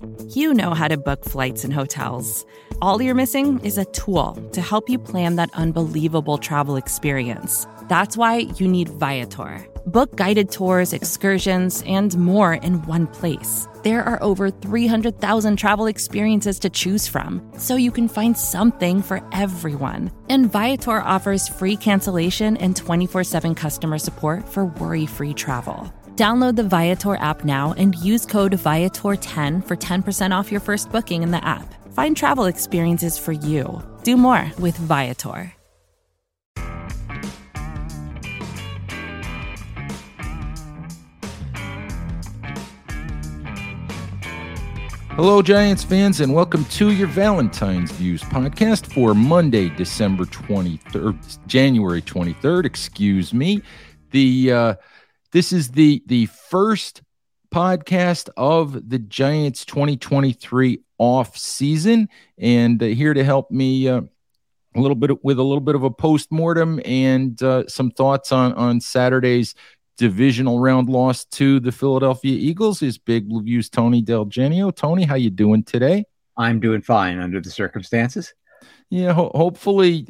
You know how to book flights and hotels. All you're missing is a tool to help you plan that unbelievable travel experience. That's why you need Viator. Book guided tours, excursions, and more in one place. There are over 300,000 travel experiences to choose from, so you can find something for everyone. And Viator offers free cancellation and 24/7 customer support for worry-free travel. Download the Viator app now and use code Viator10 for 10% off your first booking in the app. Find travel experiences for you. Do more with Viator. Hello, Giants fans, and welcome to your Valentine's Views podcast for Monday, January 23rd. Excuse me. This is the first podcast of the Giants 2023 off season, and here to help me a little bit of a postmortem and some thoughts on Saturday's divisional round loss to the Philadelphia Eagles is Big Blue View's Tony Del Genio. Tony, how you doing today? I'm doing fine under the circumstances. Yeah, hopefully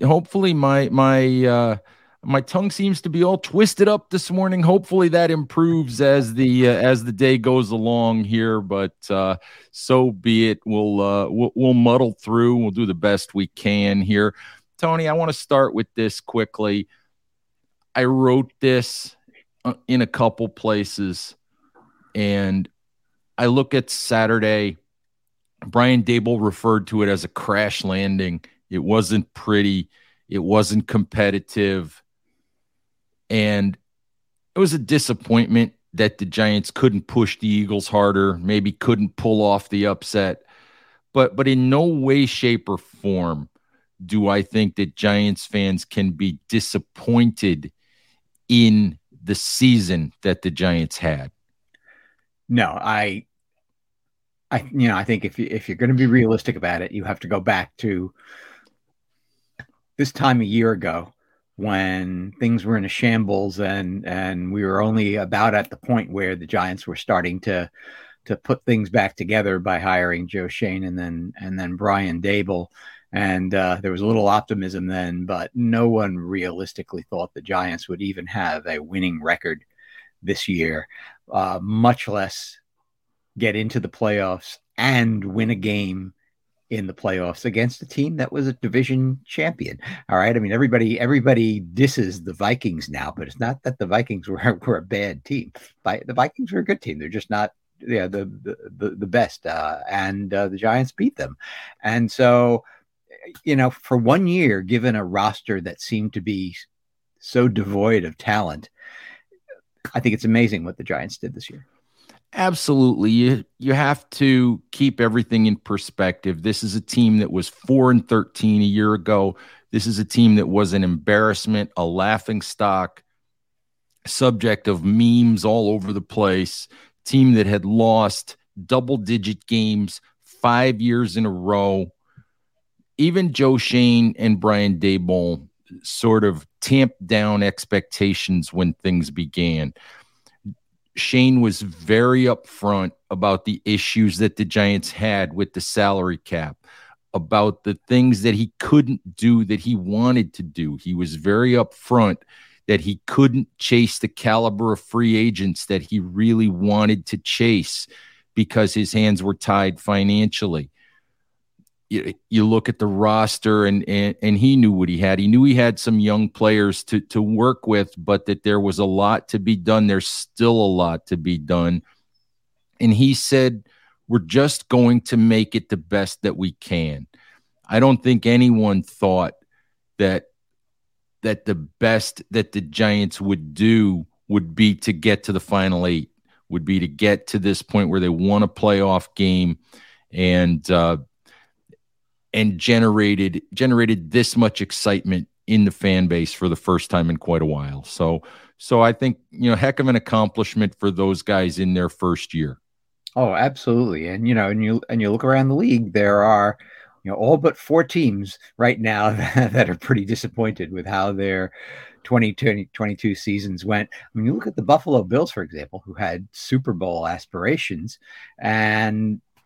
my tongue seems to be all twisted up this morning. Hopefully that improves as the day goes along here, but so be it. We'll muddle through. We'll do the best we can here. Tony, I want to start with this quickly. I wrote this in a couple places, and I look at Saturday. Brian Daboll referred to it as a crash landing. It wasn't pretty. It wasn't competitive. And it was a disappointment that the Giants couldn't push the Eagles harder, maybe couldn't pull off the upset. But in no way, shape, or form do I think that Giants fans can be disappointed in the season that the Giants had. No, I think if you're going to be realistic about it, you have to go back to this time a year ago when things were in a shambles and we were only about at the point where the Giants were starting to put things back together by hiring Joe Schoen and then Brian Daboll. And there was a little optimism then, but no one realistically thought the Giants would even have a winning record this year, much less get into the playoffs and win a game in the playoffs against a team that was a division champion. All right. I mean, everybody disses the Vikings now, but it's not that the Vikings were a bad team. The Vikings were a good team. They're just not the best. And the Giants beat them. And so, for 1 year, given a roster that seemed to be so devoid of talent, I think it's amazing what the Giants did this year. Absolutely. You have to keep everything in perspective. This is a team that was 4-13 a year ago. This is a team that was an embarrassment, a laughingstock, subject of memes all over the place, team that had lost double-digit games 5 years in a row. Even Joe Schoen and Brian Daboll sort of tamped down expectations when things began. Schoen was very upfront about the issues that the Giants had with the salary cap, about the things that he couldn't do that he wanted to do. He was very upfront that he couldn't chase the caliber of free agents that he really wanted to chase because his hands were tied financially. You look at the roster and he knew what he had. He knew he had some young players to work with, but that there was a lot to be done. There's still a lot to be done. And he said, we're just going to make it the best that we can. I don't think anyone thought that the best that the Giants would do would be to get to the final eight, would be to get to this point where they won a playoff game and generated this much excitement in the fan base for the first time in quite a while. So I think, heck of an accomplishment for those guys in their first year. Oh, absolutely. And, you look around the league, there are, all but 4 teams right now that are pretty disappointed with how their 2022 seasons went. When you look at the Buffalo Bills, for example, who had Super Bowl aspirations, and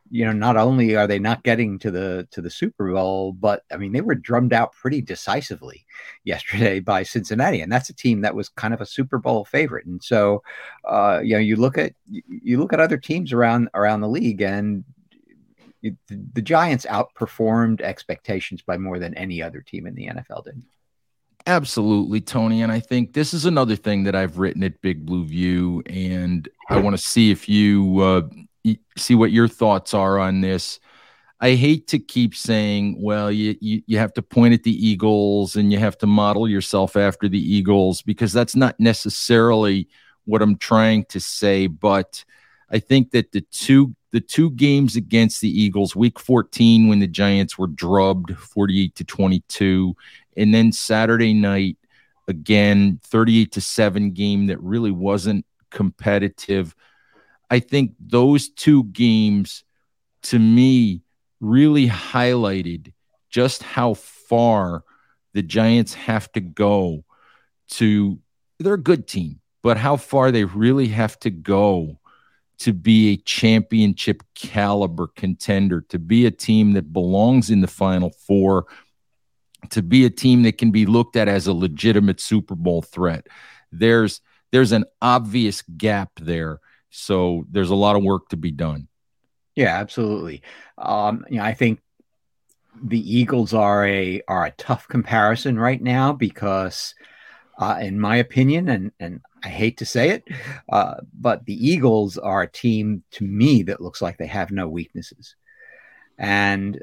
not only are they not getting to the Super Bowl, but I mean, they were drummed out pretty decisively yesterday by Cincinnati, and that's a team that was kind of a Super Bowl favorite. And so, you look at other teams around the league, and the Giants outperformed expectations by more than any other team in the NFL did. Absolutely, Tony. And I think this is another thing that I've written at Big Blue View, and I want to see if you see what your thoughts are on this. I hate to keep saying, well, you have to point at the Eagles and you have to model yourself after the Eagles, because that's not necessarily what I'm trying to say. But I think that the two games against the Eagles, week 14, when the Giants were drubbed 48-22, and then Saturday night, again, 38-7 game that really wasn't competitive. I think those two games, to me, really highlighted just how far the Giants have to go they're a good team, but how far they really have to go to be a championship caliber contender, to be a team that belongs in the Final Four, to be a team that can be looked at as a legitimate Super Bowl threat. There's an obvious gap there. So there's a lot of work to be done. Yeah, absolutely. I think the Eagles are a tough comparison right now because, in my opinion, and I hate to say it, but the Eagles are a team to me that looks like they have no weaknesses. And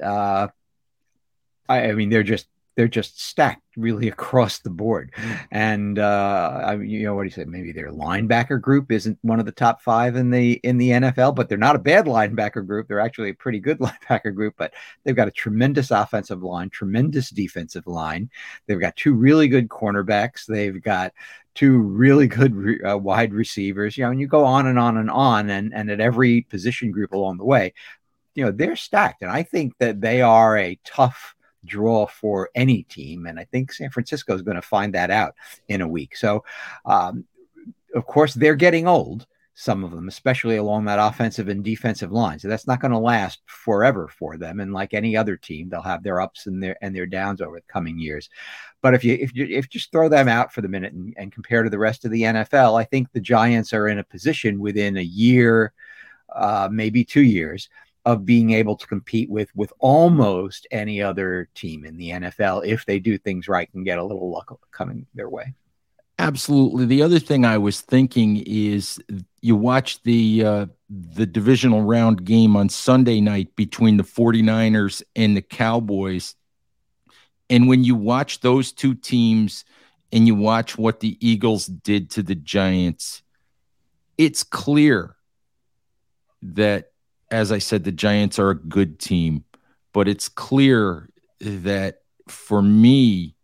I mean, they're just stacked really across the board. And what do you say? Maybe their linebacker group isn't one of the top 5 in the NFL, but they're not a bad linebacker group. They're actually a pretty good linebacker group, but they've got a tremendous offensive line, tremendous defensive line. They've got 2 really good cornerbacks. They've got 2 really good wide receivers. And you go on and on and on, and at every position group along the way, they're stacked. And I think that they are a tough draw for any team, and I think San Francisco is going to find that out in a week. So of course they're getting old, some of them, especially along that offensive and defensive line, so that's not going to last forever for them, and like any other team, they'll have their ups and their downs over the coming years. But if you just throw them out for the minute and compare to the rest of the NFL, I think the Giants are in a position within a year, maybe 2 years, of being able to compete with almost any other team in the NFL if they do things right and get a little luck coming their way. Absolutely. The other thing I was thinking is you watch the divisional round game on Sunday night between the 49ers and the Cowboys. And when you watch those two teams and you watch what the Eagles did to the Giants, it's clear that, as I said, the Giants are a good team, but it's clear that for me,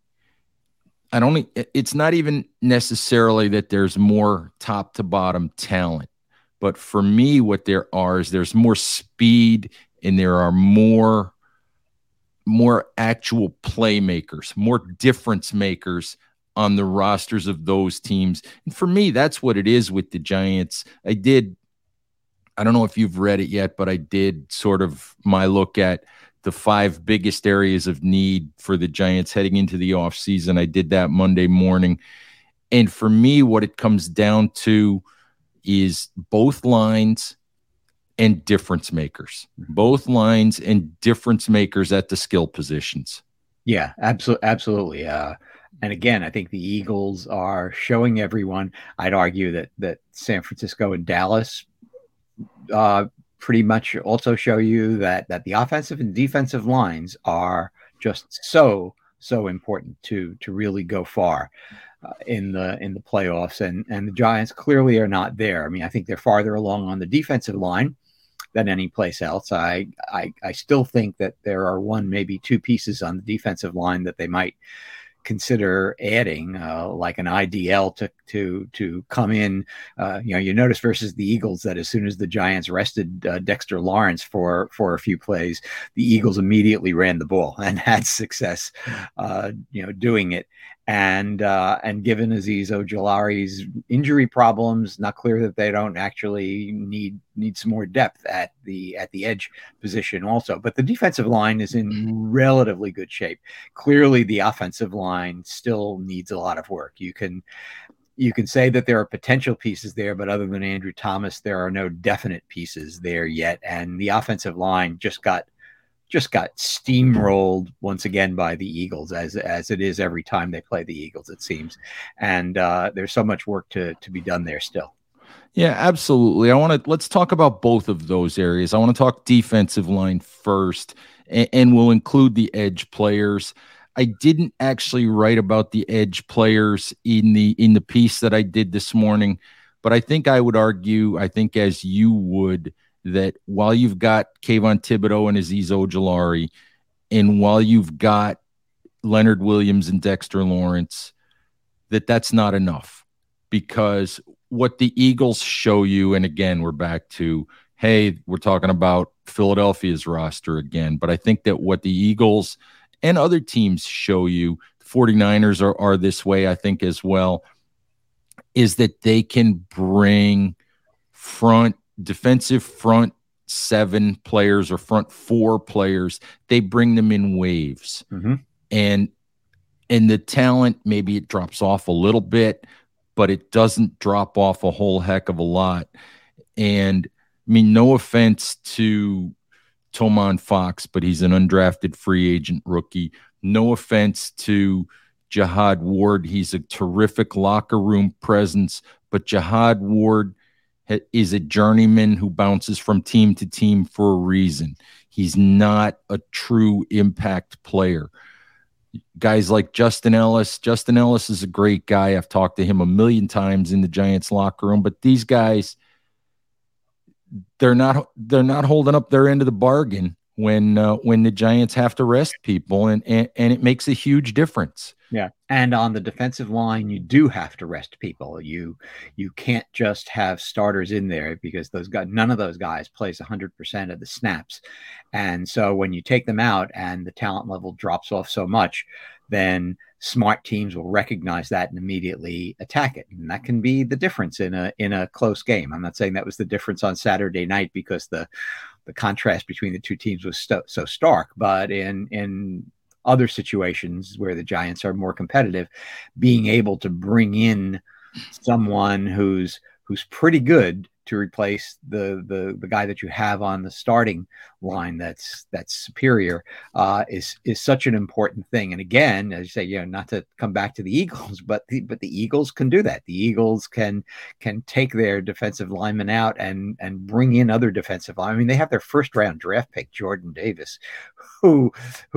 it's not even necessarily that there's more top to bottom talent, but for me, what there is there's more speed and there are more actual playmakers, more difference makers on the rosters of those teams. And for me, that's what it is with the Giants. I don't know if you've read it yet, but I did sort of my look at the 5 biggest areas of need for the Giants heading into the offseason. I did that Monday morning. And for me, what it comes down to is both lines and difference makers. Both lines and difference makers at the skill positions. Yeah, absolutely. And again, I think the Eagles are showing everyone. I'd argue that San Francisco and Dallas pretty much also show you that the offensive and defensive lines are just so important to really go far in the playoffs, and the Giants clearly are not there. I mean, I think they're farther along on the defensive line than any place else. I still think that there are 1, maybe 2 pieces on the defensive line that they might consider adding, like an IDL to come in. You notice versus the Eagles that as soon as the Giants rested Dexter Lawrence for a few plays, the Eagles immediately ran the ball and had success, doing it. And given Azeez Ojulari's injury problems, not clear that they don't actually need some more depth at the edge position also. But the defensive line is in relatively good shape. Clearly, the offensive line still needs a lot of work. You can say that there are potential pieces there, but other than Andrew Thomas, there are no definite pieces there yet. And the offensive line just got steamrolled once again by the Eagles, as it is every time they play the Eagles, it seems. And there's so much work to be done there still. Yeah, absolutely. Let's talk about both of those areas. I want to talk defensive line first, and we'll include the edge players. I didn't actually write about the edge players in the piece that I did this morning, but I think I would argue, I think as you would, that while you've got Kayvon Thibodeaux and Azeez Ojulari, and while you've got Leonard Williams and Dexter Lawrence, that's not enough. Because what the Eagles show you, and again, we're back to, hey, we're talking about Philadelphia's roster again, but I think that what the Eagles and other teams show you, the 49ers are this way, I think, as well, is that they can bring defensive front 7 players or front 4 players. They bring them in waves. Mm-hmm. And the talent, maybe it drops off a little bit, but it doesn't drop off a whole heck of a lot. And I mean, no offense to Tomon Fox, but he's an undrafted free agent rookie. No offense to Jihad Ward. He's a terrific locker room presence, but Jihad Ward is a journeyman who bounces from team to team for a reason. He's not a true impact player. Guys like Justin Ellis. Justin Ellis is a great guy. I've talked to him a million times in the Giants locker room, but these guys, they're not holding up their end of the bargain when the Giants have to rest people, and it makes a huge difference. Yeah. And on the defensive line, you do have to rest people. You can't just have starters in there, because none of those guys plays 100% of the snaps. And so when you take them out and the talent level drops off so much, then smart teams will recognize that and immediately attack it. And that can be the difference in a close game. I'm not saying that was the difference on Saturday night, because the contrast between the two teams was so stark, but in other situations where the Giants are more competitive, being able to bring in someone who's pretty good to replace the guy that you have on the starting line that's superior is such an important thing. And again, as you say, not to come back to the Eagles, but the Eagles can do that. The Eagles can take their defensive linemen out and bring in other defensive linemen. I mean, they have their first round draft pick, Jordan Davis, who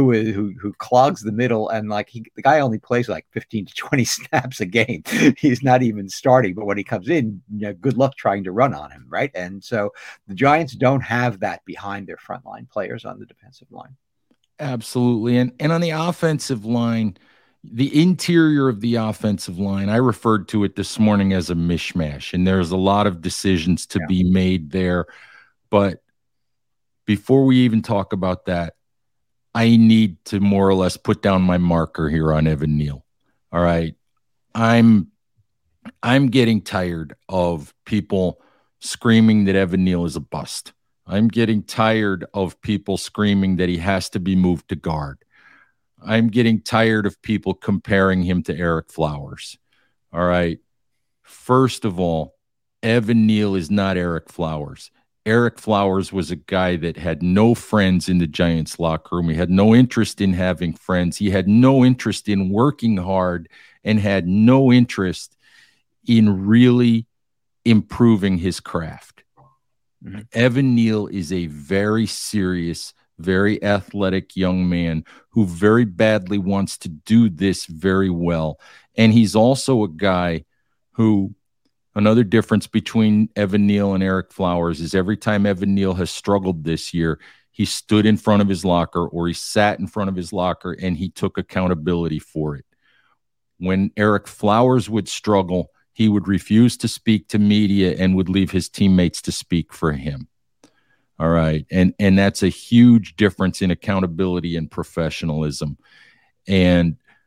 clogs the middle, and the guy only plays like 15 to 20 snaps a game. He's not even starting, but when he comes in, good luck trying to run on him, right? And so the Giants don't have that behind their frontline players on the defensive line. Absolutely. And on the offensive line, the interior of the offensive line, I referred to it this morning as a mishmash, and there's a lot of decisions to be made there. But before we even talk about that, I need to more or less put down my marker here on Evan Neal. All right. I'm getting tired of people screaming that Evan Neal is a bust. I'm getting tired of people screaming that he has to be moved to guard. I'm getting tired of people comparing him to Eric Flowers. All right. First of all, Evan Neal is not Eric Flowers. Eric Flowers was a guy that had no friends in the Giants locker room. He had no interest in having friends. He had no interest in working hard, and had no interest in really improving his craft. Mm-hmm. Evan Neal is a very serious, very athletic young man who very badly wants to do this very well. And he's also a guy who, another difference between Evan Neal and Eric Flowers is every time Evan Neal has struggled this year, he stood in front of his locker, or he sat in front of his locker, and he took accountability for it. When Eric Flowers would struggle, he would refuse to speak to media and would leave his teammates to speak for him. All right. And that's a huge difference in accountability and professionalism. And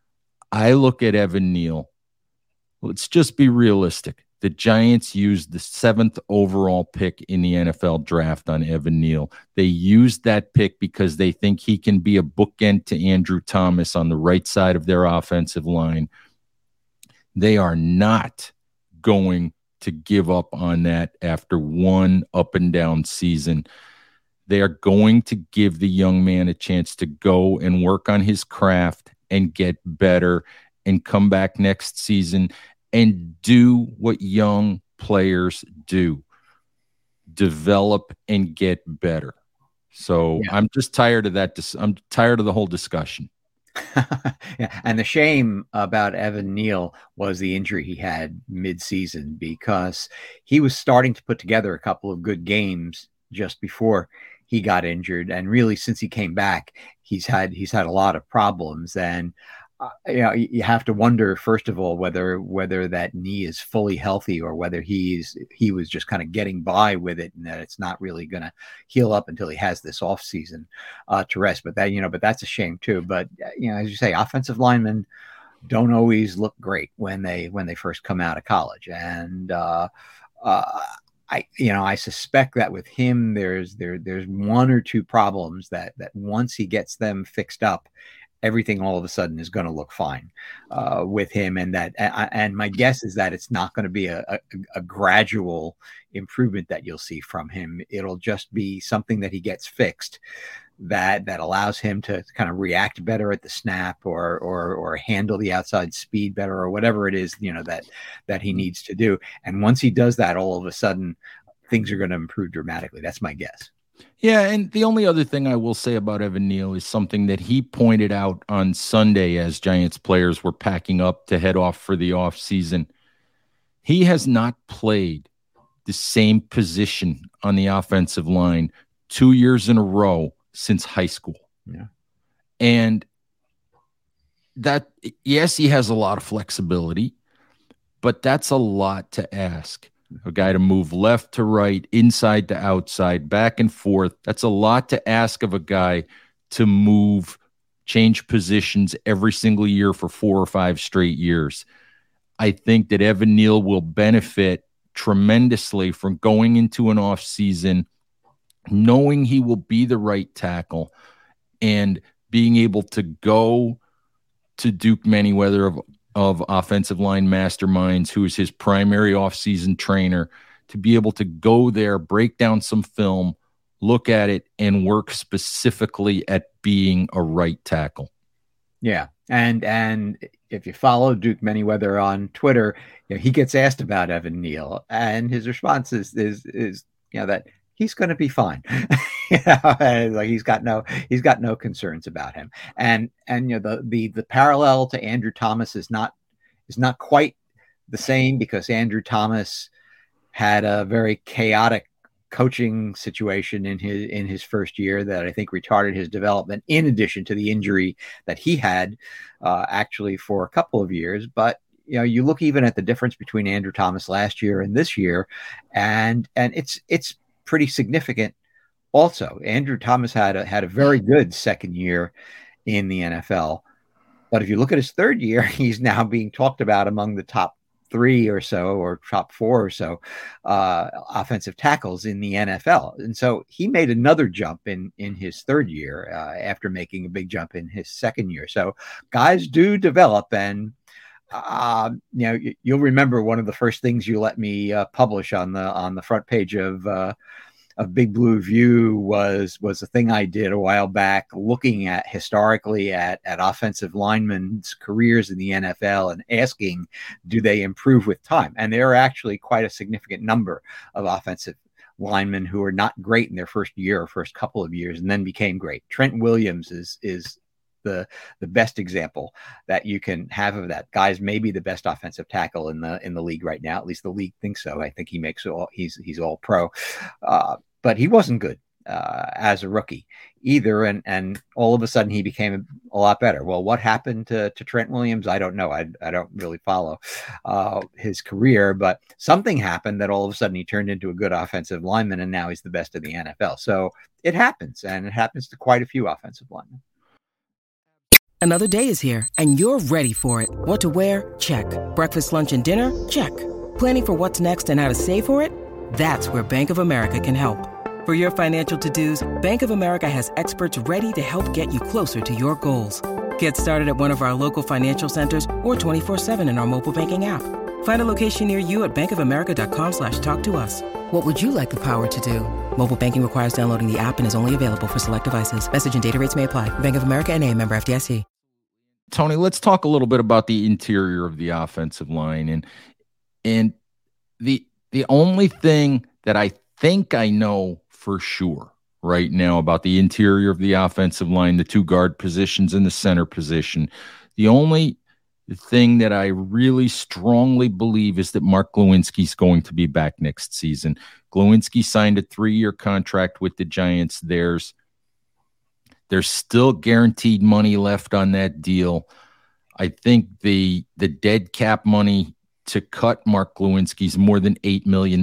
I look at Evan Neal. Let's just be realistic. The Giants used the 7th overall pick in the NFL draft on Evan Neal. They used that pick because they think he can be a bookend to Andrew Thomas on the right side of their offensive line. They are not going to give up on that after one up and down season. They are going to give the young man a chance to go and work on his craft and get better and come back next season and do what young players do, develop and get better. So yeah. I'm just tired of that. I'm tired of the whole discussion. Yeah. And the shame about Evan Neal was the injury he had mid-season, because he was starting to put together a couple of good games just before he got injured. And really, since he came back, he's had a lot of problems. And you have to wonder, first of all, whether that knee is fully healthy, or whether he was just kind of getting by with it, and that it's not really going to heal up until he has this off season to rest. But that's a shame too. But as you say, offensive linemen don't always look great when they first come out of college. And I suspect that with him, there's one or two problems that once he gets them fixed up, everything all of a sudden is going to look fine with him. And my guess is that it's not going to be a gradual improvement that you'll see from him. It'll just be something that he gets fixed that allows him to kind of react better at the snap, or handle the outside speed better, or whatever it is, that he needs to do. And once he does that, all of a sudden things are going to improve dramatically. That's my guess. Yeah, and the only other thing I will say about Evan Neal is something that he pointed out on Sunday as Giants players were packing up to head off for the offseason. He has not played the same position on the offensive line 2 years in a row since high school. Yeah. And that, yes, he has a lot of flexibility, but that's a lot to ask. A guy to move left to right, inside to outside, back and forth. That's a lot to ask of a guy to change positions every single year for 4 or 5 straight years. I think that Evan Neal will benefit tremendously from going into an offseason knowing he will be the right tackle and being able to go to Duke Manyweather of Offensive Line Masterminds, who is his primary offseason trainer, to be able to go there, break down some film, look at it, and work specifically at being a right tackle. Yeah. And if you follow Duke Manyweather on Twitter, he gets asked about Evan Neal, and his response is that he's going to be fine. Like he's got no concerns about him. And the parallel to Andrew Thomas is not quite the same, because Andrew Thomas had a very chaotic coaching situation in his first year that I think retarded his development, in addition to the injury that he had actually for a couple of years. But you look even at the difference between Andrew Thomas last year and this year, and it's pretty significant. Also, Andrew Thomas had a very good second year in the NFL, but if you look at his third year, he's now being talked about among the top 3 or so, or top 4 or so offensive tackles in the NFL. And so he made another jump in his third year after making a big jump in his second year. So guys do develop, and you'll remember one of the first things you let me publish on the front page of Big Blue View was a thing I did a while back, looking at historically at offensive linemen's careers in the NFL and asking, do they improve with time? And there are actually quite a significant number of offensive linemen who are not great in their first year or first couple of years and then became great. Trent Williams is the best example that you can have of that. Guy's maybe the best offensive tackle in the league right now. At least the league thinks so. I think he's all pro. But he wasn't good as a rookie either. And all of a sudden he became a lot better. Well, what happened to Trent Williams? I don't know. I don't really follow his career, but something happened that all of a sudden he turned into a good offensive lineman, and now he's the best in the NFL. So it happens, and it happens to quite a few offensive linemen. Another day is here, and you're ready for it. What to wear? Check. Breakfast, lunch, and dinner? Check. Planning for what's next and how to save for it? That's where Bank of America can help. For your financial to-dos, Bank of America has experts ready to help get you closer to your goals. Get started at one of our local financial centers or 24/7 in our mobile banking app. Find a location near you at bankofamerica.com/talktous. What would you like the power to do? Mobile banking requires downloading the app and is only available for select devices. Message and data rates may apply. Bank of America NA, member FDIC. Tony, let's talk a little bit about the interior of the offensive line. And the only thing that I think I know for sure right now about the interior of the offensive line, the two guard positions and the center position, the only thing that I really strongly believe is that Mark Glowinski's going to be back next season. Glowinski signed a 3-year contract with the Giants. There's still guaranteed money left on that deal. I think the dead cap money to cut Mark Glowinski's more than $8 million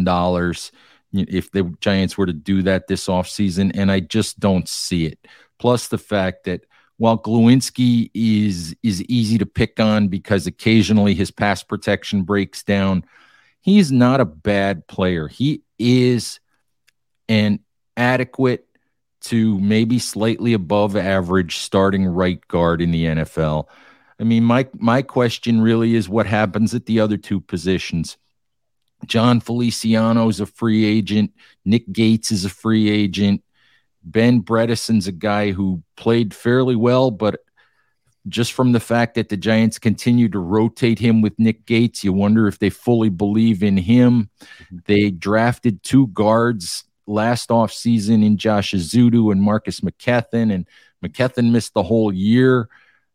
if the Giants were to do that this offseason, and I just don't see it. Plus the fact that while Glowinski is easy to pick on because occasionally his pass protection breaks down, he's not a bad player. He is an adequate to maybe slightly above average starting right guard in the NFL. I mean, my question really is what happens at the other two positions. John Feliciano is a free agent. Nick Gates is a free agent. Ben Bredesen's a guy who played fairly well, but just from the fact that the Giants continue to rotate him with Nick Gates, you wonder if they fully believe in him. They drafted 2 guards last offseason in Josh Ezeudu and Marcus McKethan, and McKethan missed the whole year.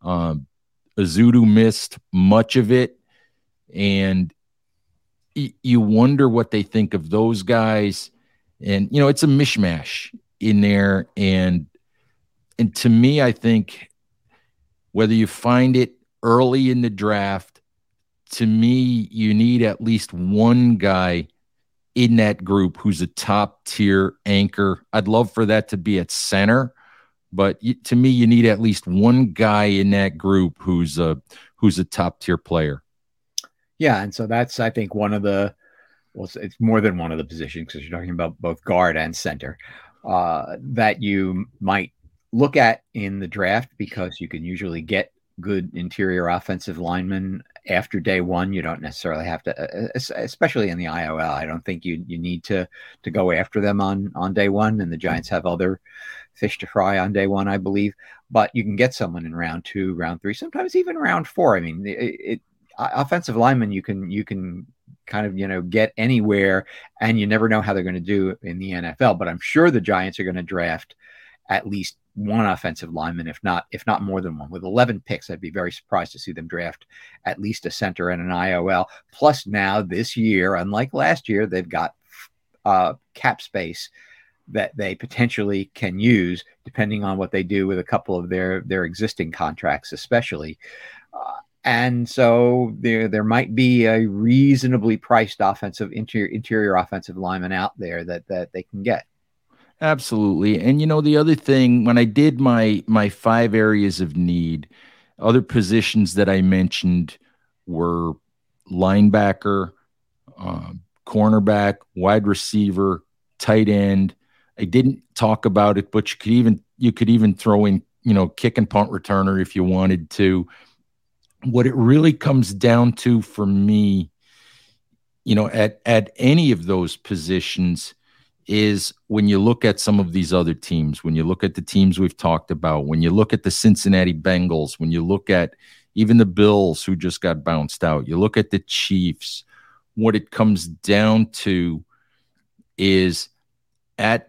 Ezeudu missed much of it, and you wonder what they think of those guys. And, it's a mishmash in there. And to me, I think whether you find it early in the draft, to me, you need at least one guy in that group who's a top tier anchor. I'd love for that to be at center, but to me, you need at least one guy in that group who's a top tier player. Yeah, and so that's, I think, it's more than one of the positions because you're talking about both guard and center that you might look at in the draft because you can usually get good interior offensive linemen after day one. You don't necessarily have to, especially in the IOL. I don't think you need to go after them on day one, and the Giants have other fish to fry on day one, I believe. But you can get someone in round 2, round 3, sometimes even round 4. I mean, offensive linemen you can kind of get anywhere, and you never know how they're going to do in the NFL. But I'm sure the Giants are going to draft at least one offensive lineman, if not more than one. With 11 picks, I'd be very surprised to see them draft at least a center and an IOL. Plus, now this year, unlike last year, they've got cap space that they potentially can use depending on what they do with a couple of their existing contracts, especially. And so there might be a reasonably priced interior offensive lineman out there that they can get. Absolutely. And the other thing, when I did my 5 areas of need, other positions that I mentioned were linebacker, cornerback, wide receiver, tight end. I didn't talk about it, but you could even throw in, kick and punt returner if you wanted to. What it really comes down to for me, at any of those positions is when you look at some of these other teams, when you look at the teams we've talked about, when you look at the Cincinnati Bengals, when you look at even the Bills who just got bounced out, you look at the Chiefs, what it comes down to is at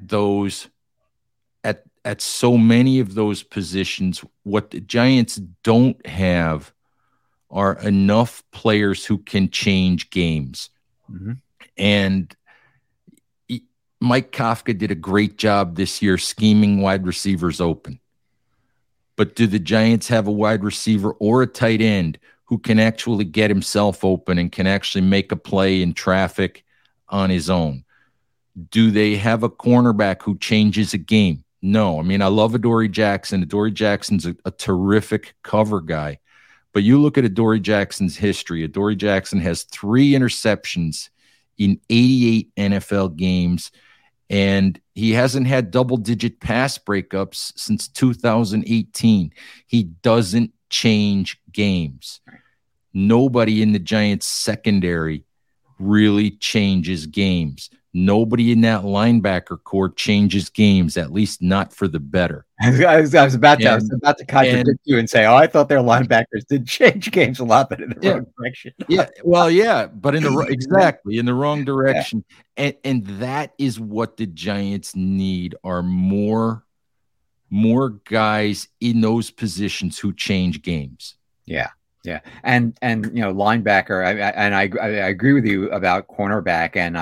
so many of those positions, what the Giants don't have are enough players who can change games. Mm-hmm. And Mike Kafka did a great job this year scheming wide receivers open. But do the Giants have a wide receiver or a tight end who can actually get himself open and can actually make a play in traffic on his own? Do they have a cornerback who changes a game? No, I mean, I love Adoree Jackson. Adoree Jackson's a terrific cover guy. But you look at Adoree Jackson's history. Adoree Jackson has 3 interceptions in 88 NFL games, and he hasn't had double-digit pass breakups since 2018. He doesn't change games. Nobody in the Giants secondary really changes games. Nobody in that linebacker core changes games, at least not for the better. I was about to contradict you and say, I thought their linebackers did change games a lot, but in the wrong direction. But in the wrong direction. Yeah. And that is what the Giants need, are more guys in those positions who change games. Yeah. Yeah. And linebacker, I agree with you about cornerback, and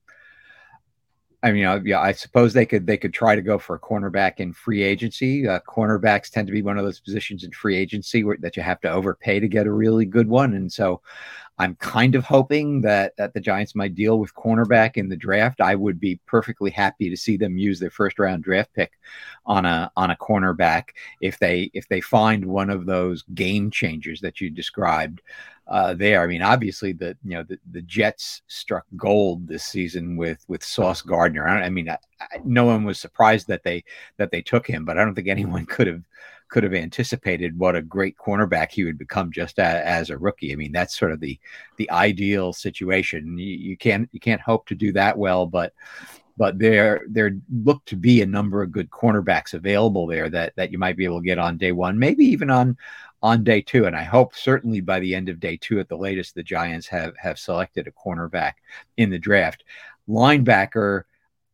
I suppose they could try to go for a cornerback in free agency. Cornerbacks tend to be one of those positions in free agency that you have to overpay to get a really good one. And so I'm kind of hoping that the Giants might deal with cornerback in the draft. I would be perfectly happy to see them use their first round draft pick on a cornerback if they find one of those game changers that you described. There. I mean, obviously the Jets struck gold this season with Sauce Gardner. No one was surprised that they took him, but I don't think anyone could have anticipated what a great cornerback he would become just as a rookie. I mean, that's sort of the ideal situation. You can't hope to do that well, but there look to be a number of good cornerbacks available there that you might be able to get on day one, maybe even on day 2. And I hope certainly by the end of day 2 at the latest, the Giants have selected a cornerback in the draft. Linebacker,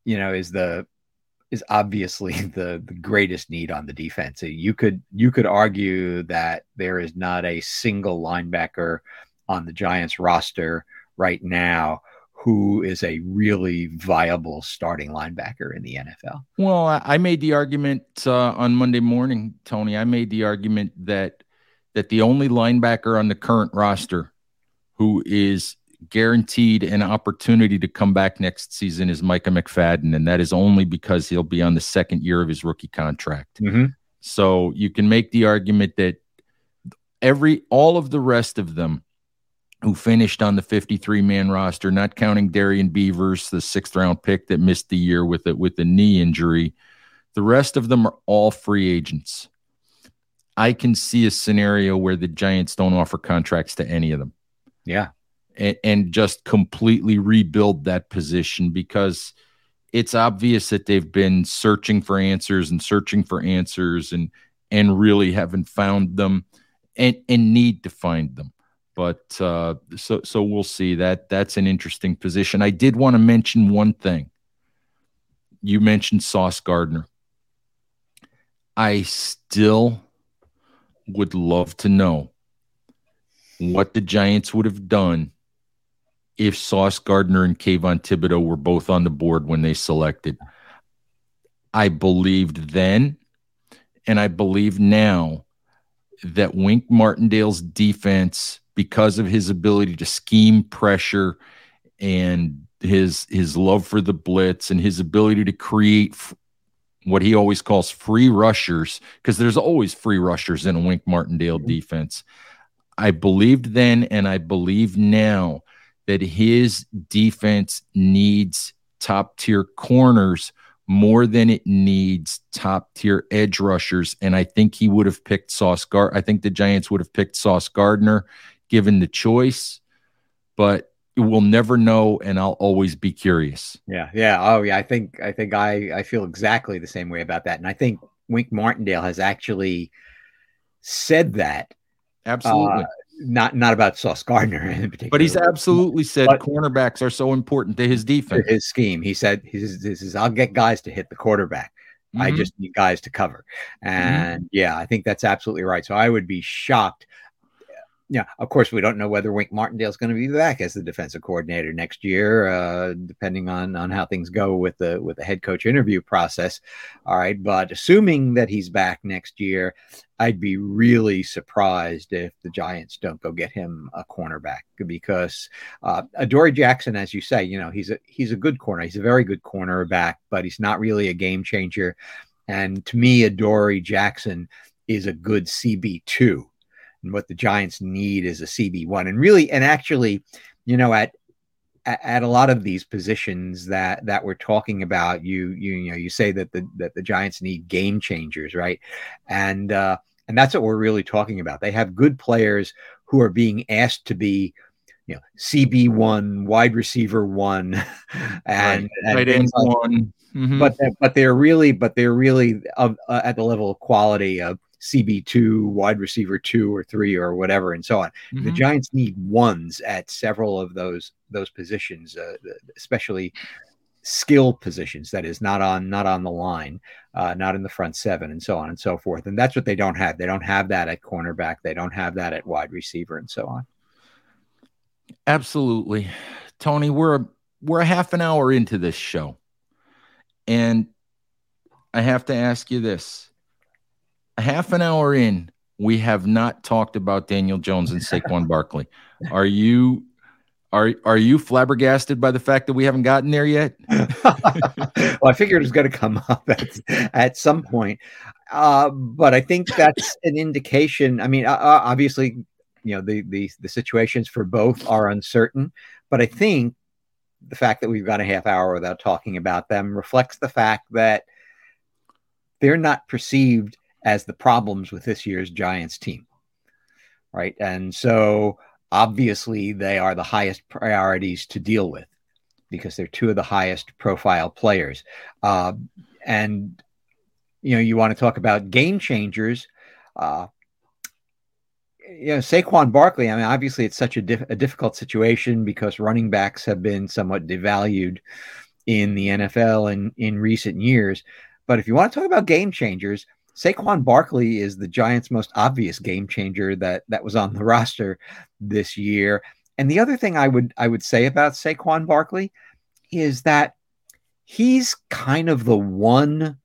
is obviously the greatest need on the defense. You could argue that there is not a single linebacker on the Giants roster right now who is a really viable starting linebacker in the NFL. Well, I made the argument on Monday morning, Tony. I made the argument that the only linebacker on the current roster who is guaranteed an opportunity to come back next season is Micah McFadden, and that is only because he'll be on the second year of his rookie contract. Mm-hmm. So you can make the argument that all of the rest of them who finished on the 53-man roster, not counting Darian Beavers, the 6th-round pick that missed the year with a knee injury, the rest of them are all free agents. I can see a scenario where the Giants don't offer contracts to any of them. Yeah. And just completely rebuild that position, because it's obvious that they've been searching for answers and really haven't found them and need to find them. But so we'll see. That's an interesting position. I did want to mention one thing. You mentioned Sauce Gardner. I still would love to know what the Giants would have done if Sauce Gardner and Kayvon Thibodeaux were both on the board when they selected. I believed then, and I believe now, that Wink Martindale's defense, because of his ability to scheme pressure and his love for the blitz and his ability to create what he always calls free rushers, because there's always free rushers in a Wink Martindale defense. I believed then, and I believe now, that his defense needs top-tier corners more than it needs top-tier edge rushers, and I think he would have picked Sauce Gardner. I think the Giants would have picked Sauce Gardner given the choice, but we'll never know, and I'll always be curious. Yeah. Oh, yeah. I think I feel exactly the same way about that, and I think Wink Martindale has actually said that. Absolutely. Not about Sauce Gardner in particular, but he's absolutely said cornerbacks are so important to his defense. His scheme. He said, I'll get guys to hit the quarterback. Mm-hmm. I just need guys to cover. And I think that's absolutely right. So I would be shocked. Yeah, of course, we don't know whether Wink Martindale is going to be back as the defensive coordinator next year, depending on how things go with the head coach interview process. All right, but assuming that he's back next year, I'd be really surprised if the Giants don't go get him a cornerback, because Adoree Jackson, as you say, he's a good corner. He's a very good cornerback, but he's not really a game changer. And to me, Adoree Jackson is a good CB2. And what the Giants need is a CB1. And really, and actually, at a lot of these positions that we're talking about, you say that the Giants need game changers, right? And that's what we're really talking about. They have good players who are being asked to be, CB1, wide receiver 1, and tight end 1. Mm-hmm. But they're really at the level of quality of CB2, wide receiver 2 or 3 or whatever, and so on. Mm-hmm. The Giants need ones at several of those positions, especially skill positions. That is not on the line, not in the front 7, and so on and so forth. And that's what they don't have. They don't have that at cornerback. They don't have that at wide receiver, and so on. Absolutely, Tony. We're a half an hour into this show, and I have to ask you this. A half an hour in, we have not talked about Daniel Jones and Saquon Barkley. Are you flabbergasted by the fact that we haven't gotten there yet? Well, I figured it was going to come up at some point, but I think that's an indication. I mean, obviously, the situations for both are uncertain, but I think the fact that we've got a half hour without talking about them reflects the fact that they're not perceived as the problems with this year's Giants team, right? And so obviously they are the highest priorities to deal with because they're two of the highest profile players. And, you want to talk about game changers. Saquon Barkley, I mean, obviously it's such a difficult situation because running backs have been somewhat devalued in the NFL in recent years. But if you want to talk about game changers, Saquon Barkley is the Giants' most obvious game changer that was on the roster this year. And the other thing I would say about Saquon Barkley is that he's kind of the one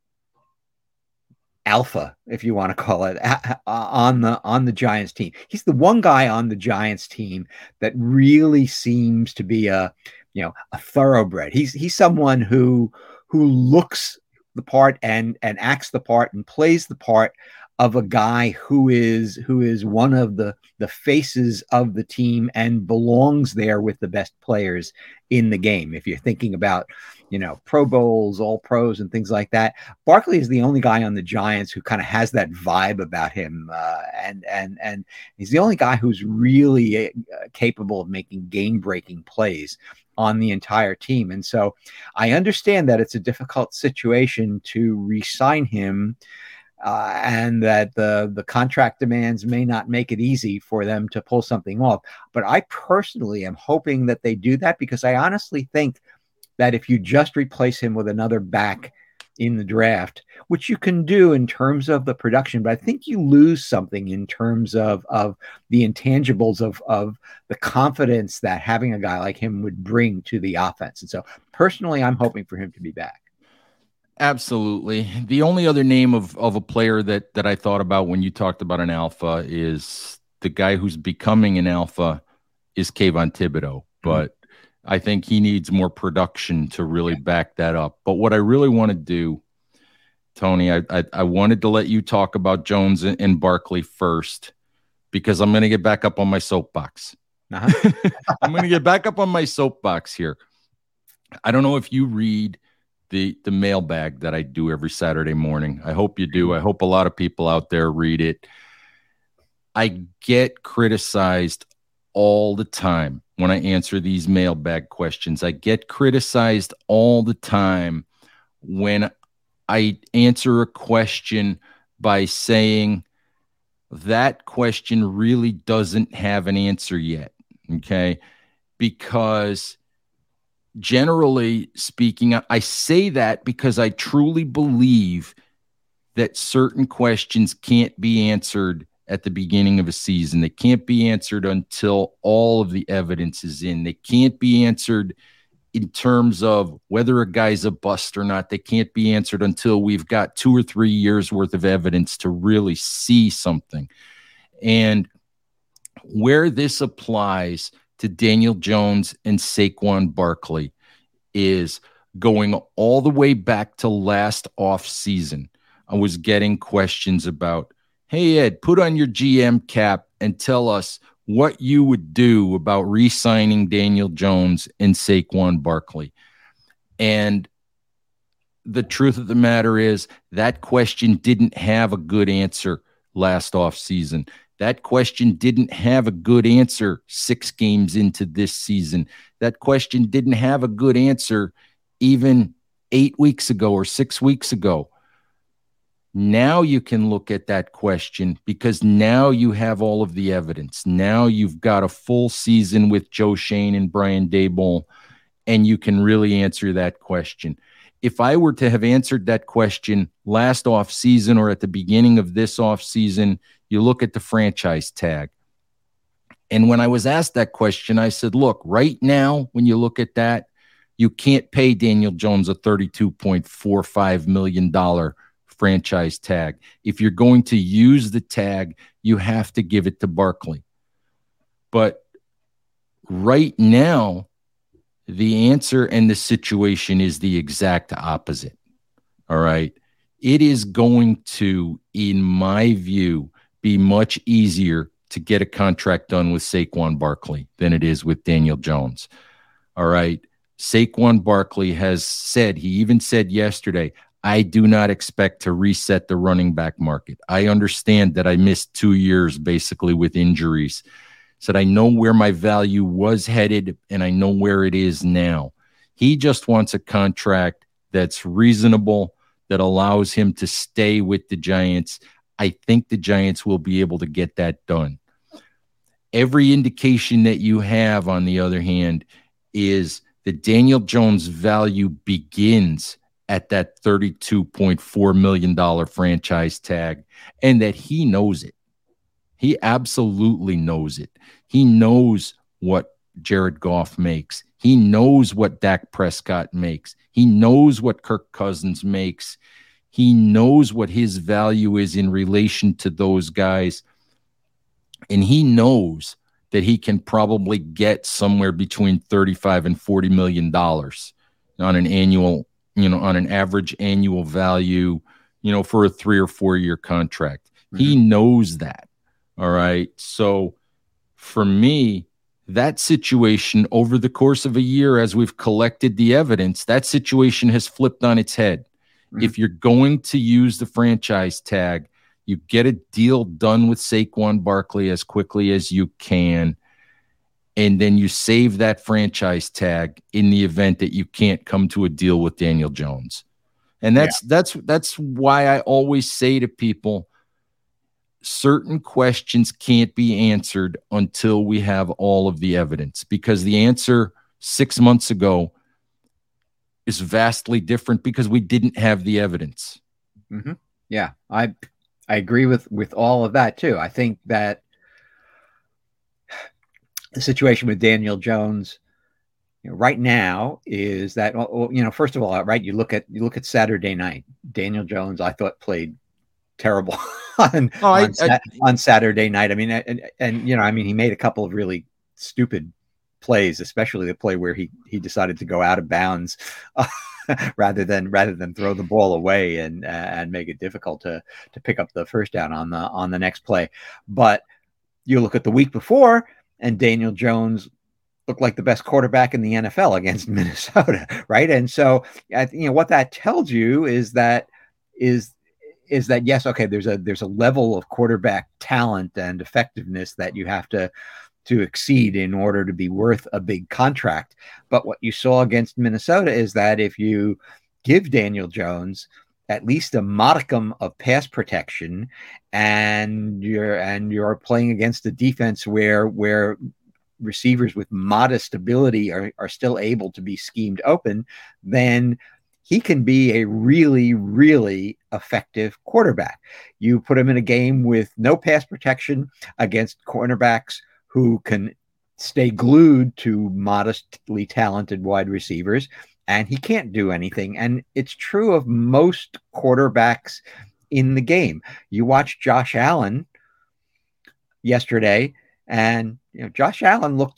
alpha, if you want to call it, on the Giants team. He's the one guy on the Giants team that really seems to be a thoroughbred. He's someone who looks the part and acts the part and plays the part of a guy who is one of the faces of the team and belongs there with the best players in the game. If you're thinking about, Pro Bowls, all pros and things like that, Barkley is the only guy on the Giants who kind of has that vibe about him. And he's the only guy who's really capable of making game-breaking plays on the entire team. And so I understand that it's a difficult situation to re-sign him, and that the contract demands may not make it easy for them to pull something off. But I personally am hoping that they do that, because I honestly think that if you just replace him with another back in the draft, which you can do in terms of the production, but I think you lose something in terms of the intangibles of the confidence that having a guy like him would bring to the offense. And so personally, I'm hoping for him to be back. Absolutely. The only other name of a player that I thought about when you talked about an alpha is the guy who's becoming an alpha is Kayvon Thibodeau, but I think he needs more production to really back that up. But what I really want to do, Tony, I wanted to let you talk about Jones and Barkley first, because I'm going to get back up on my soapbox. I'm going to get back up on my soapbox here. I don't know if you read the mailbag that I do every Saturday morning. I hope you do. I hope a lot of people out there read it. I get criticized all the time when I answer these mailbag questions. I get criticized all the time when I answer a question by saying that question really doesn't have an answer yet. Okay. Because generally speaking, I say that because I truly believe that certain questions can't be answered at the beginning of a season. They can't be answered until all of the evidence is in. They can't be answered in terms of whether a guy's a bust or not. They can't be answered until we've got 2 or 3 years worth of evidence to really see something. And where this applies to Daniel Jones and Saquon Barkley is going all the way back to last off season I was getting questions about, hey, Ed, put on your GM cap and tell us what you would do about re-signing Daniel Jones and Saquon Barkley. And the truth of the matter is that question didn't have a good answer last offseason. That question didn't have a good answer 6 games into this season. That question didn't have a good answer even 8 weeks ago or 6 weeks ago. Now you can look at that question because now you have all of the evidence. Now you've got a full season with Joe Schoen and Brian Daboll, and you can really answer that question. If I were to have answered that question last offseason or at the beginning of this offseason, you look at the franchise tag. And when I was asked that question, I said, look, right now, when you look at that, you can't pay Daniel Jones a $32.45 million franchise tag. If you're going to use the tag, you have to give it to Barkley. But right now, the answer and the situation is the exact opposite. All right. It is going to, in my view, be much easier to get a contract done with Saquon Barkley than it is with Daniel Jones. All right. Saquon Barkley has said, he even said yesterday, I do not expect to reset the running back market. I understand that I missed 2 years basically with injuries. Said, I know where my value was headed and I know where it is now. He just wants a contract that's reasonable, that allows him to stay with the Giants. I think the Giants will be able to get that done. Every indication that you have, on the other hand, is that Daniel Jones' value begins at that $32.4 million franchise tag, and that he knows it. He absolutely knows it. He knows what Jared Goff makes. He knows what Dak Prescott makes. He knows what Kirk Cousins makes. He knows what his value is in relation to those guys. And he knows that he can probably get somewhere between $35 and $40 million on an annual, on an average annual value, for a 3 or 4 year contract. Mm-hmm. He knows that. All right. So for me, that situation over the course of a year, as we've collected the evidence, that situation has flipped on its head. Mm-hmm. If you're going to use the franchise tag, you get a deal done with Saquon Barkley as quickly as you can, and then you save that franchise tag in the event that you can't come to a deal with Daniel Jones. And that's why I always say to people, certain questions can't be answered until we have all of the evidence, because the answer 6 months ago is vastly different because we didn't have the evidence. Mm-hmm. Yeah, I agree with all of that too. I think that the situation with Daniel Jones right now is that, first of all, right, you look at Saturday night. Daniel Jones, I thought, played terrible on Saturday night. I mean, and he made a couple of really stupid plays, especially the play where he decided to go out of bounds rather than throw the ball away and make it difficult to pick up the first down on the next play. But you look at the week before, and Daniel Jones looked like the best quarterback in the NFL against Minnesota, right? And so, what that tells you is that yes, okay, there's a level of quarterback talent and effectiveness that you have to exceed in order to be worth a big contract. But what you saw against Minnesota is that if you give Daniel Jones at least a modicum of pass protection, and you're playing against a defense where receivers with modest ability are still able to be schemed open, then he can be a really, really effective quarterback. You put him in a game with no pass protection against cornerbacks who can stay glued to modestly talented wide receivers, and he can't do anything. And it's true of most quarterbacks in the game. You watch Josh Allen yesterday, and Josh Allen looked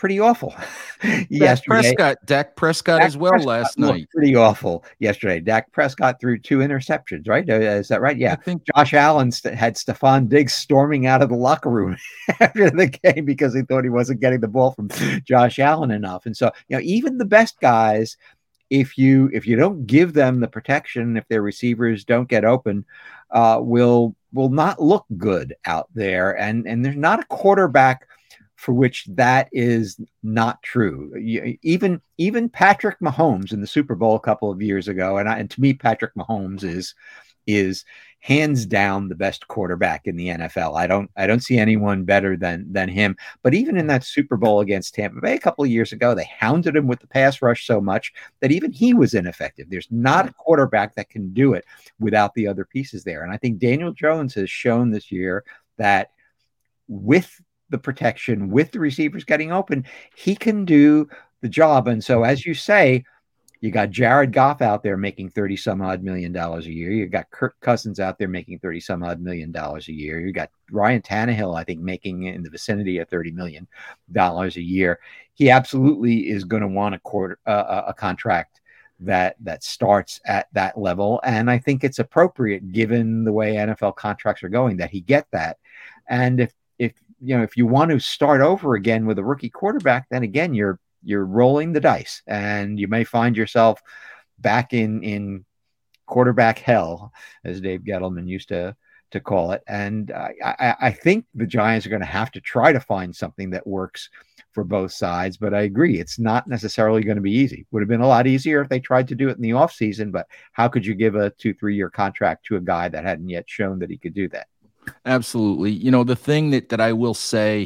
pretty awful yesterday. Dak Prescott as well last night. Pretty awful yesterday. Dak Prescott threw 2 interceptions, right? Is that right? Yeah. I think Josh Allen had Stephon Diggs storming out of the locker room after the game because he thought he wasn't getting the ball from Josh Allen enough. And so, even the best guys, if you don't give them the protection, if their receivers don't get open, will not look good out there. And there's not a quarterback for which that is not true. Even Patrick Mahomes in the Super Bowl a couple of years ago, and to me, Patrick Mahomes is hands down the best quarterback in the NFL. I don't see anyone better than him. But even in that Super Bowl against Tampa Bay a couple of years ago, they hounded him with the pass rush so much that even he was ineffective. There's not a quarterback that can do it without the other pieces there. And I think Daniel Jones has shown this year that with the protection, with the receivers getting open, he can do the job. And so, as you say, you got Jared Goff out there making $30 some odd million a year. You got Kirk Cousins out there making $30 some odd million a year. You got Ryan Tannehill, I think, making in the vicinity of $30 million a year. He absolutely is going to want a contract that starts at that level. And I think it's appropriate, given the way NFL contracts are going, that he get that. And if you want to start over again with a rookie quarterback, then again, you're rolling the dice, and you may find yourself back in quarterback hell, as Dave Gettleman used to call it. And I think the Giants are going to have to try to find something that works for both sides. But I agree, it's not necessarily going to be easy. Would have been a lot easier if they tried to do it in the offseason, but how could you give a 2-3 year contract to a guy that hadn't yet shown that he could do that? Absolutely. The thing that I will say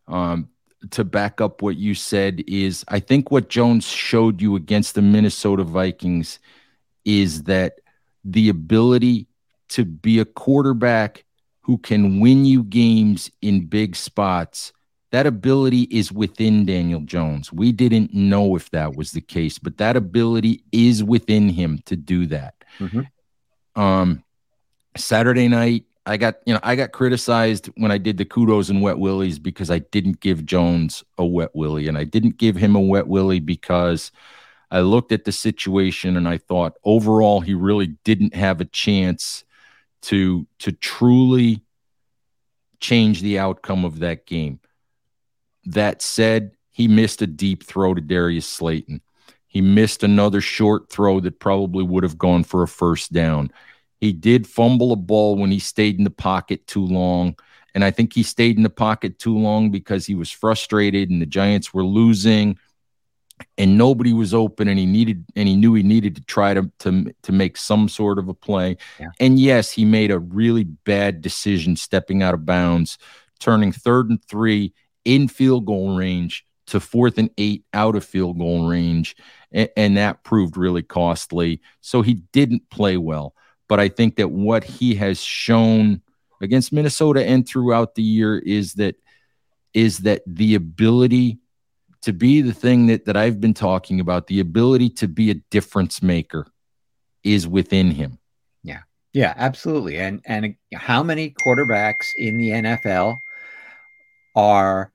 to back up what you said is, I think what Jones showed you against the Minnesota Vikings is that the ability to be a quarterback who can win you games in big spots, that ability is within Daniel Jones. We didn't know if that was the case, but that ability is within him to do that. Mm-hmm. Saturday night, I got criticized when I did the kudos and wet willies because I didn't give Jones a wet willy, and I didn't give him a wet willy because I looked at the situation and I thought overall he really didn't have a chance to truly change the outcome of that game. That said, he missed a deep throw to Darius Slayton. He missed another short throw that probably would have gone for a first down. He did fumble a ball when he stayed in the pocket too long. And I think he stayed in the pocket too long because he was frustrated and the Giants were losing and nobody was open, and he knew he needed to try to make some sort of a play. Yeah. And yes, he made a really bad decision stepping out of bounds, turning 3rd and 3 in field goal range to 4th and 8 out of field goal range. And that proved really costly. So he didn't play well. But I think that what he has shown against Minnesota and throughout the year is that the ability to be the thing that I've been talking about, the ability to be a difference maker is within him. Yeah. Yeah, absolutely. And how many quarterbacks in the NFL are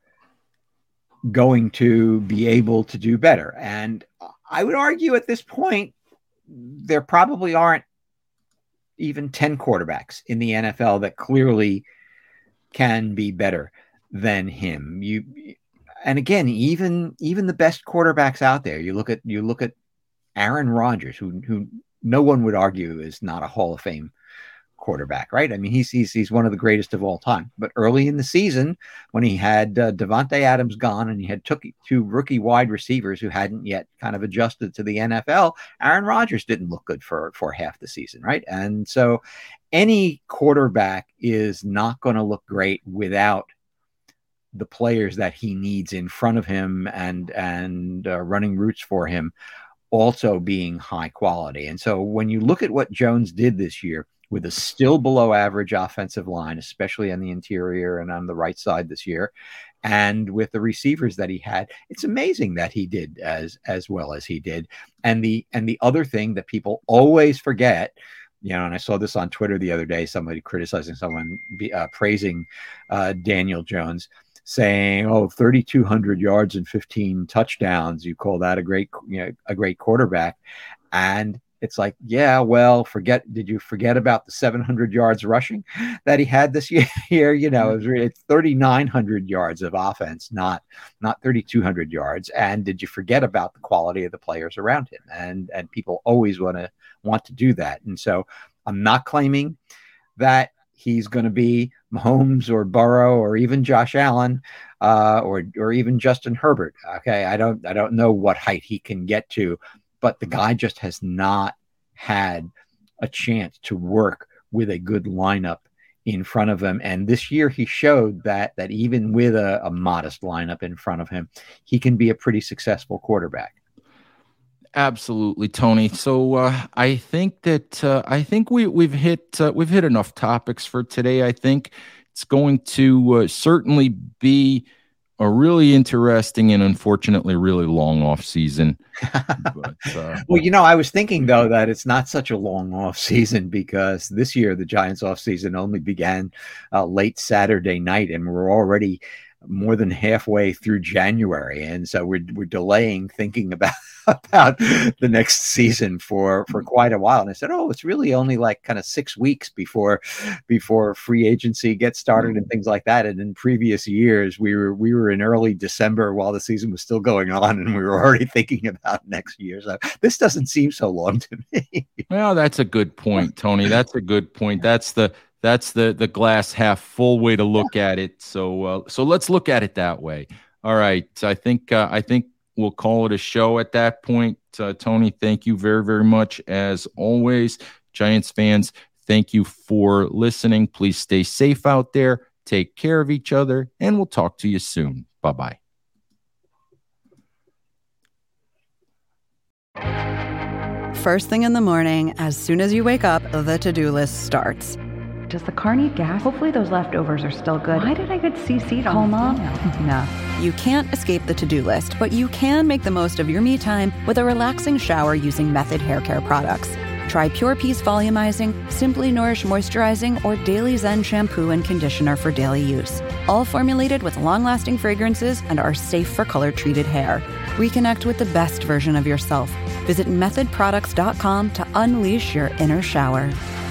going to be able to do better? And I would argue at this point, there probably aren't even 10 quarterbacks in the NFL that clearly can be better than him. And again, even the best quarterbacks out there, you look at Aaron Rodgers, who no one would argue is not a Hall of Fame quarterback, right? I mean, he's one of the greatest of all time. But early in the season, when he had Devontae Adams gone and he had two rookie wide receivers who hadn't yet kind of adjusted to the NFL, Aaron Rodgers didn't look good for half the season, right? And so any quarterback is not going to look great without the players that he needs in front of him and running routes for him also being high quality. And so when you look at what Jones did this year with a still below average offensive line, especially on the interior and on the right side this year, and with the receivers that he had, it's amazing that he did as well as he did. And the other thing that people always forget, and I saw this on Twitter the other day, somebody criticizing someone praising Daniel Jones. saying, "Oh, 3,200 yards and 15 touchdowns. You call that a great quarterback?" And it's like, yeah, well, did you forget about the 700 yards rushing that he had this year? It's 3,900 yards of offense, not 3,200 yards. And did you forget about the quality of the players around him? And people always want to do that. And so I'm not claiming that he's going to be Mahomes or Burrow or even Josh Allen or even Justin Herbert. Okay, I don't know what height he can get to, but the guy just has not had a chance to work with a good lineup in front of him. And this year he showed that even with a modest lineup in front of him, he can be a pretty successful quarterback. Absolutely, Tony. So I think we've hit enough topics for today. I think it's going to certainly be a really interesting and unfortunately really long off season. But, well, I was thinking though that it's not such a long off season because this year the Giants off season only began late Saturday night, and we're already more than halfway through January, and so we're delaying thinking about the next season for quite a while. And I said, oh, it's really only like kind of 6 weeks before free agency gets started and things like that. And in previous years, we were in early December while the season was still going on, and we were already thinking about next year. So this doesn't seem so long to me. Well, that's a good point, Tony. That's a good point. That's the glass half full way to look at it. So let's look at it that way. All right. I think we'll call it a show at that point. Tony, thank you very, very much. As always, Giants fans, thank you for listening. Please stay safe out there. Take care of each other, and we'll talk to you soon. Bye-bye. First thing in the morning, as soon as you wake up, the to-do list starts. Does the car need gas? Hopefully those leftovers are still good. Why did I get CC'd on Mom? No. You can't escape the to-do list, but you can make the most of your me time with a relaxing shower using Method Hair Care products. Try Pure Peace Volumizing, Simply Nourish Moisturizing, or Daily Zen Shampoo and Conditioner for daily use. All formulated with long-lasting fragrances and are safe for color-treated hair. Reconnect with the best version of yourself. Visit methodproducts.com to unleash your inner shower.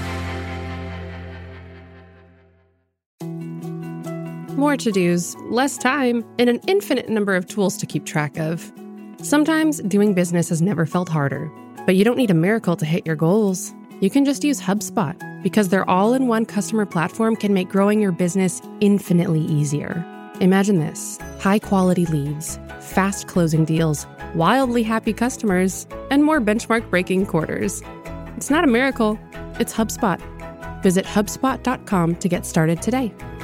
More to-dos, less time, and an infinite number of tools to keep track of. Sometimes doing business has never felt harder, but you don't need a miracle to hit your goals. You can just use HubSpot, because their all-in-one customer platform can make growing your business infinitely easier. Imagine this: high-quality leads, fast closing deals, wildly happy customers, and more benchmark-breaking quarters. It's not a miracle, it's HubSpot. Visit HubSpot.com to get started today.